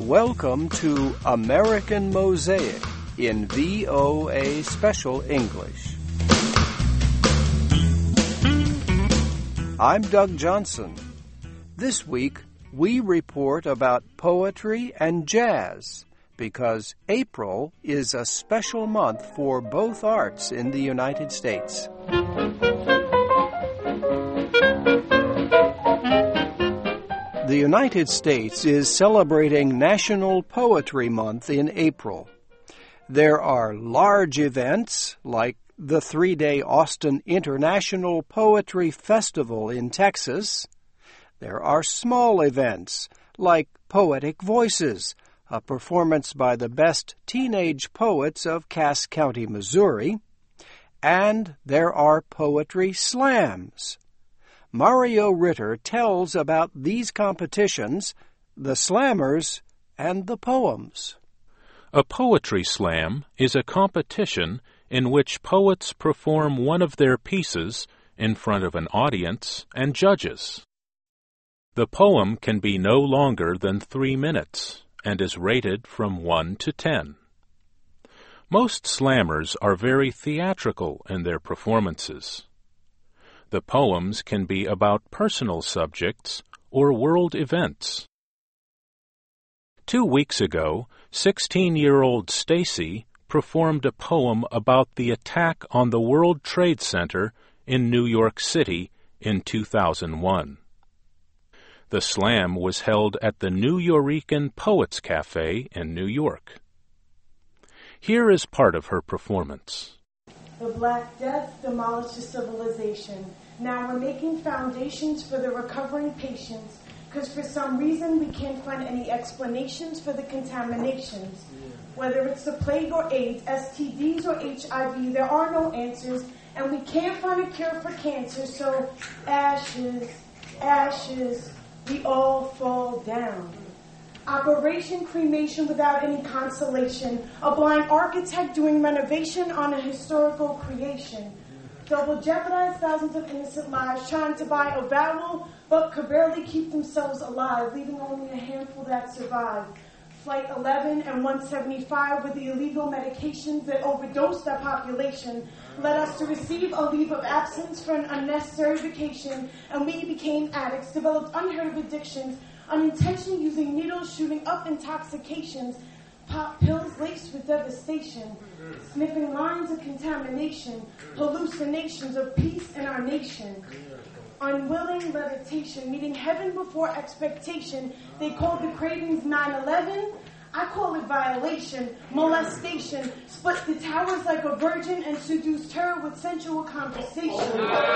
Welcome to American Mosaic in VOA Special English. I'm Doug Johnson. This week, we report about poetry and jazz because April is a special month for both arts in the United States. The United States is celebrating National Poetry Month in April. There are large events like the 3-day Austin International Poetry Festival in Texas. There are small events like Poetic Voices, a performance by the best teenage poets of Cass County, Missouri. And there are poetry slams. Mario Ritter tells about these competitions, the slammers, and the poems. A poetry slam is a competition in which poets perform one of their pieces in front of an audience and judges. The poem can be no longer than 3 minutes and is rated from 1 to 10. Most slammers are very theatrical in their performances. The poems can be about personal subjects or world events. 2 weeks ago, 16-year-old Stacy performed a poem about the attack on the World Trade Center in New York City in 2001. The slam was held at the Nuyorican Poets Cafe in New York. Here is part of her performance. The Black Death demolished a civilization. Now we're making foundations for the recovering patients, because for some reason we can't find any explanations for the contaminations. Whether it's the plague or AIDS, STDs or HIV, there are no answers, and we can't find a cure for cancer, so ashes, ashes, we all fall down. Operation cremation without any consolation. A blind architect doing renovation on a historical creation. Double jeopardize thousands of innocent lives, trying to buy a vowel, but could barely keep themselves alive, leaving only a handful that survive. Flight 11 and 175 with the illegal medications that overdosed our population led us to receive a leave of absence for an unnecessary vacation, and we became addicts, developed unheard of addictions, unintentionally using needles, shooting up intoxications, pop pills laced with devastation, sniffing lines of contamination, hallucinations of peace in our nation. Unwilling levitation, meeting heaven before expectation. They called the cravings 9/11. I call it violation, molestation. Split the towers like a virgin and seduced her with sensual conversation.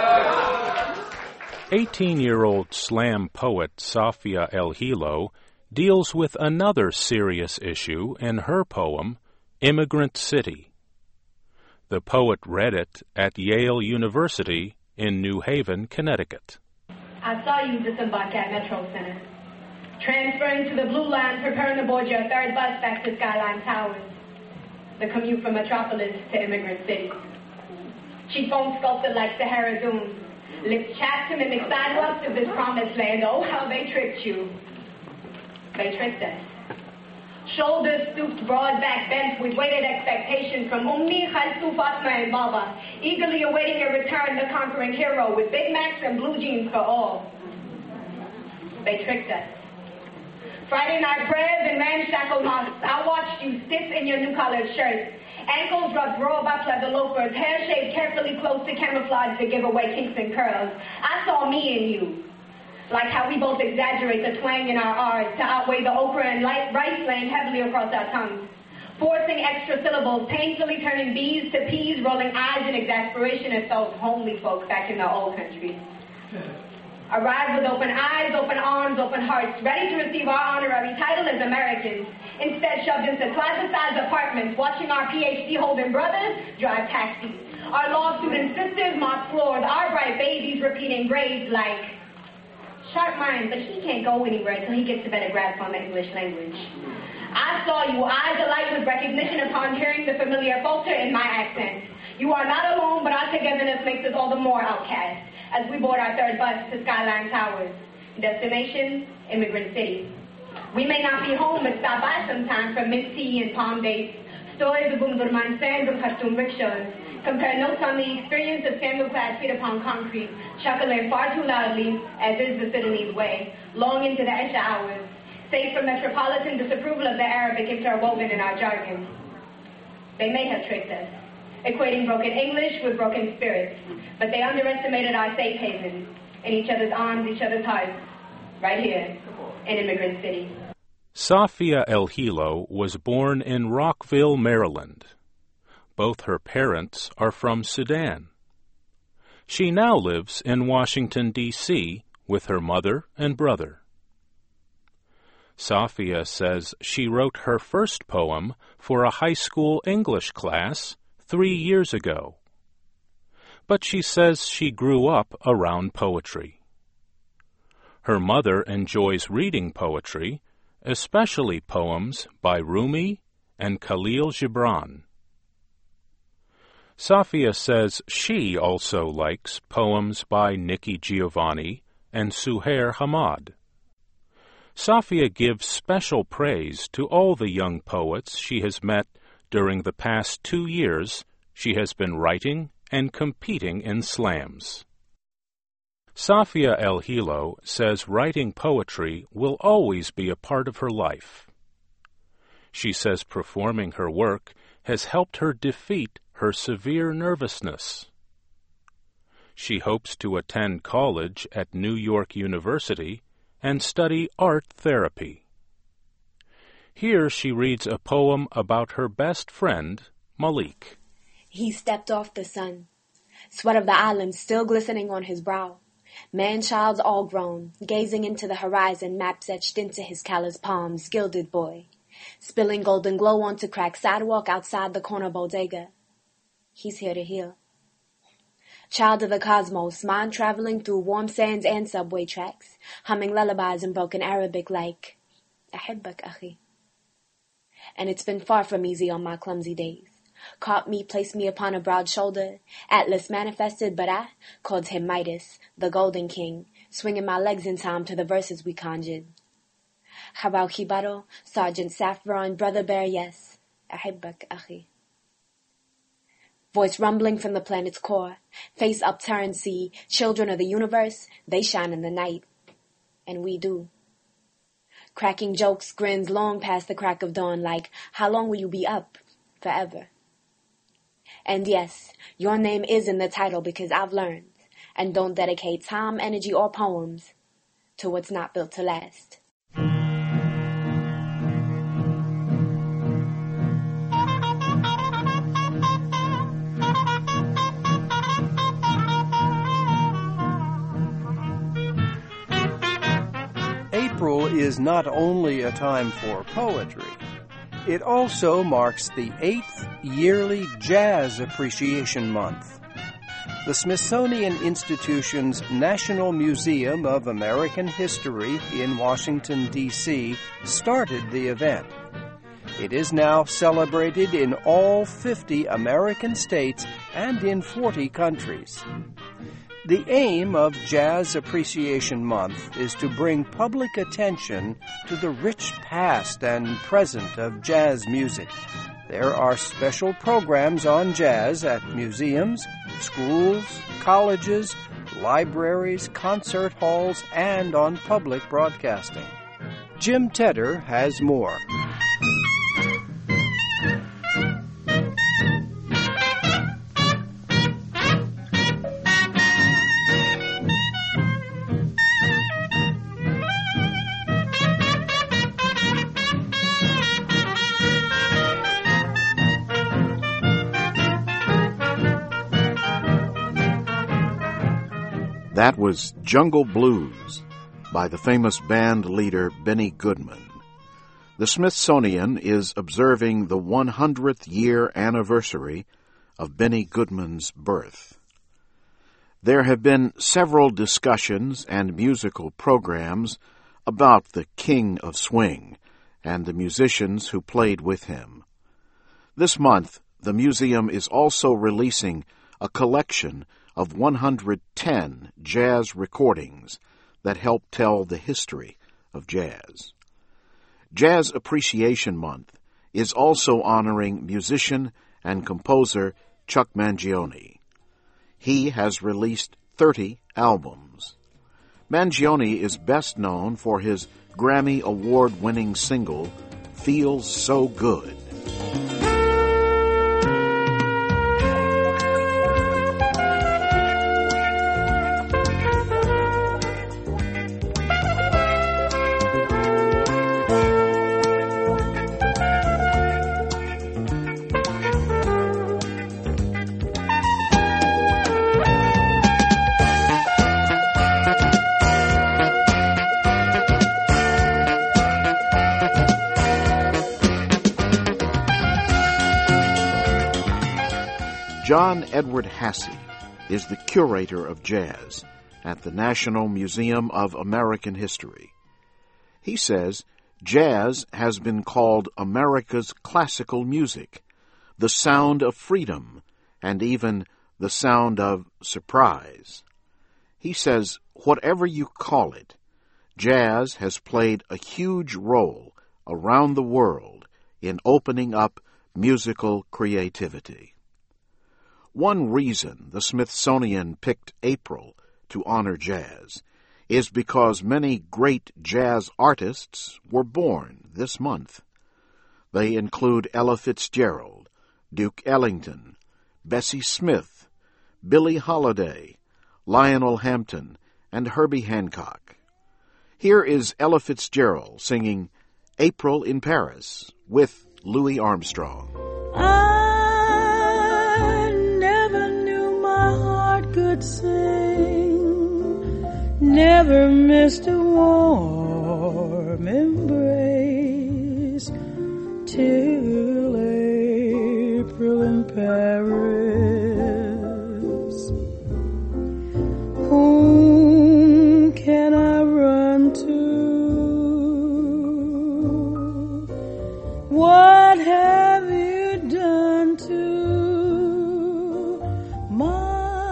18-year-old slam poet Safia El Hilo deals with another serious issue in her poem, Immigrant City. The poet read it at Yale University in New Haven, Connecticut. I saw you disembark at Metro Center, transferring to the Blue Line, preparing to board your third bus back to Skyline Towers, the commute from Metropolis to Immigrant City. Cheekbones sculpted like Sahara dunes, lips chapped to mimic sidewalks of this promised land. Oh, how they tricked you. They tricked us. Shoulders stooped, broad back bent with weighted expectation from Ummi, Khalsu, Fatma, and Baba, eagerly awaiting your return, the conquering hero, with Big Macs and blue jeans for all. They tricked us. Friday night prayers and ramshackle mosques. I watched you stiff in your new collared shirts, ankles rubbed raw by leather loafers, hair shaved carefully close to camouflage to give away kinks and curls. I saw me in you. Like how we both exaggerate the twang in our R's to outweigh the okra and light rice laying heavily across our tongues. Forcing extra syllables, painfully turning B's to P's, rolling eyes in exasperation as those homely folks back in the old country. Arrived with open eyes, open arms, open hearts, ready to receive our honorary title as Americans. Instead shoved into closet-sized apartments, watching our PhD-holding brothers drive taxis. Our law student sisters mop floors, our bright babies repeating grades like... Sharp mind, but he can't go anywhere until he gets a better grasp on the English language. I saw you, eyes alight with recognition upon hearing the familiar falter in my accent. You are not alone, but our togetherness makes us all the more outcast as we board our third bus to Skyline Towers. Destination, Immigrant City. We may not be home, but stop by sometime for mint tea and palm dates, stories of Bundurman sand and custom rickshaws, compare notes on the experience of sandal-clad feet upon concrete, chuckling far too loudly, as is the Sudanese way, long into the Esha hours, save for metropolitan disapproval of the Arabic interwoven in our jargon. They may have tricked us, equating broken English with broken spirits, but they underestimated our safe haven, in each other's arms, each other's hearts, right here in Immigrant City. Safia El Hilo was born in Rockville, Maryland. Both her parents are from Sudan. She now lives in Washington, D.C. with her mother and brother. Safia says she wrote her first poem for a high school English class 3 years ago. But she says she grew up around poetry. Her mother enjoys reading poetry, especially poems by Rumi and Khalil Gibran. Safia says she also likes poems by Nikki Giovanni and Suhair Hamad. Safia gives special praise to all the young poets she has met during the past 2 years she has been writing and competing in slams. Safia El Hilo says writing poetry will always be a part of her life. She says performing her work has helped her defeat her severe nervousness. She hopes to attend college at New York University and study art therapy. Here she reads a poem about her best friend, Malik. He stepped off the sun, sweat of the island still glistening on his brow. Man-child all grown, gazing into the horizon, maps etched into his callous palms, gilded boy, spilling golden glow onto cracked sidewalk outside the corner bodega. He's here to heal. Child of the cosmos, mind traveling through warm sands and subway tracks, humming lullabies in broken Arabic like, Ahibbak, akhi. And it's been far from easy on my clumsy days. Caught me, placed me upon a broad shoulder. Atlas manifested, but I called him Midas, the golden king, swinging my legs in time to the verses we conjured. Habau Kibaro, Sergeant Saffron, Brother Bear, yes. Ahibbak, akhi. Voice rumbling from the planet's core. Face upturned, see, children of the universe, they shine in the night. And we do. Cracking jokes, grins long past the crack of dawn like, how long will you be up? Forever. And yes, your name is in the title because I've learned, and don't dedicate time, energy, or poems to what's not built to last. April is not only a time for poetry. It also marks the 8th yearly Jazz Appreciation Month. The Smithsonian Institution's National Museum of American History in Washington, D.C. started the event. It is now celebrated in all 50 American states and in 40 countries. The aim of Jazz Appreciation Month is to bring public attention to the rich past and present of jazz music. There are special programs on jazz at museums, schools, colleges, libraries, concert halls, and on public broadcasting. Jim Tedder has more. That was Jungle Blues by the famous band leader Benny Goodman. The Smithsonian is observing the 100th year anniversary of Benny Goodman's birth. There have been several discussions and musical programs about the King of Swing and the musicians who played with him. This month, the museum is also releasing a collection of 110 jazz recordings that help tell the history of jazz. Jazz Appreciation Month is also honoring musician and composer Chuck Mangione. He has released 30 albums. Mangione is best known for his Grammy Award-winning single, Feels So Good. John Edward Hasse is the curator of jazz at the National Museum of American History. He says jazz has been called America's classical music, the sound of freedom, and even the sound of surprise. He says, whatever you call it, jazz has played a huge role around the world in opening up musical creativity. One reason the Smithsonian picked April to honor jazz is because many great jazz artists were born this month. They include Ella Fitzgerald, Duke Ellington, Bessie Smith, Billie Holiday, Lionel Hampton, and Herbie Hancock. Here is Ella Fitzgerald singing April in Paris with Louis Armstrong. Could sing, never missed a warm embrace till April in Paris. Whom can I run to? What have you done to my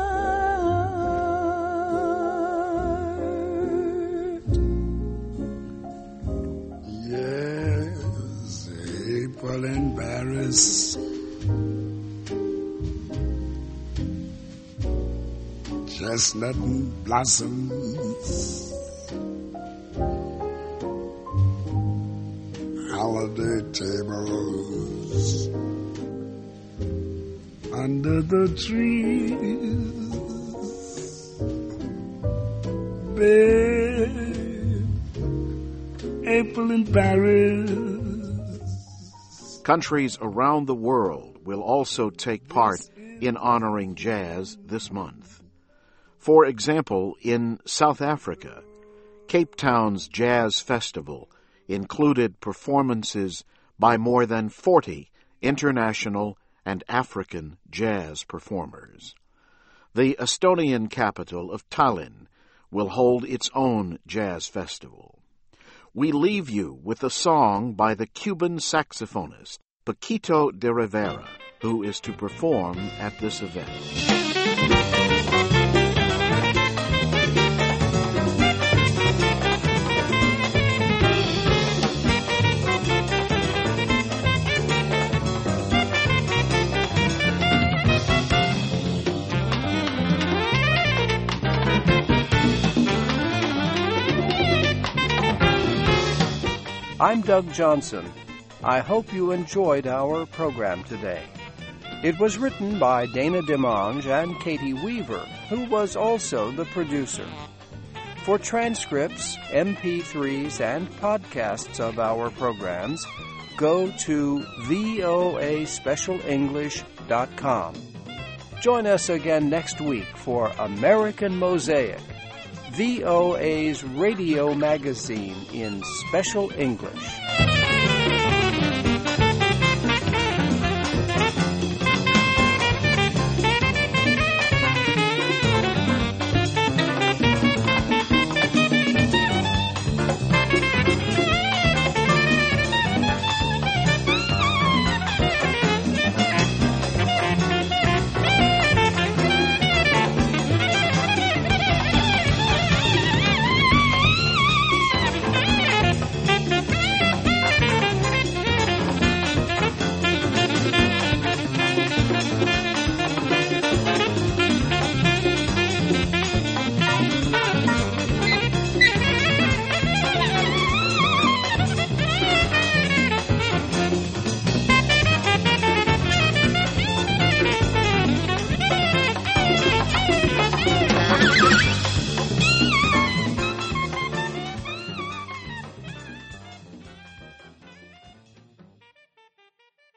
in Paris? Chestnut blossoms, holiday tables under the trees, babe, April in Paris. Countries around the world will also take part in honoring jazz this month. For example, in South Africa, Cape Town's Jazz Festival included performances by more than 40 international and African jazz performers. The Estonian capital of Tallinn will hold its own jazz festival. We leave you with a song by the Cuban saxophonist Paquito de Rivera, who is to perform at this event. I'm Doug Johnson. I hope you enjoyed our program today. It was written by Dana DeMange and Katie Weaver, who was also the producer. For transcripts, MP3s, and podcasts of our programs, go to voaspecialenglish.com. Join us again next week for American Mosaic, VOA's radio magazine in Special English.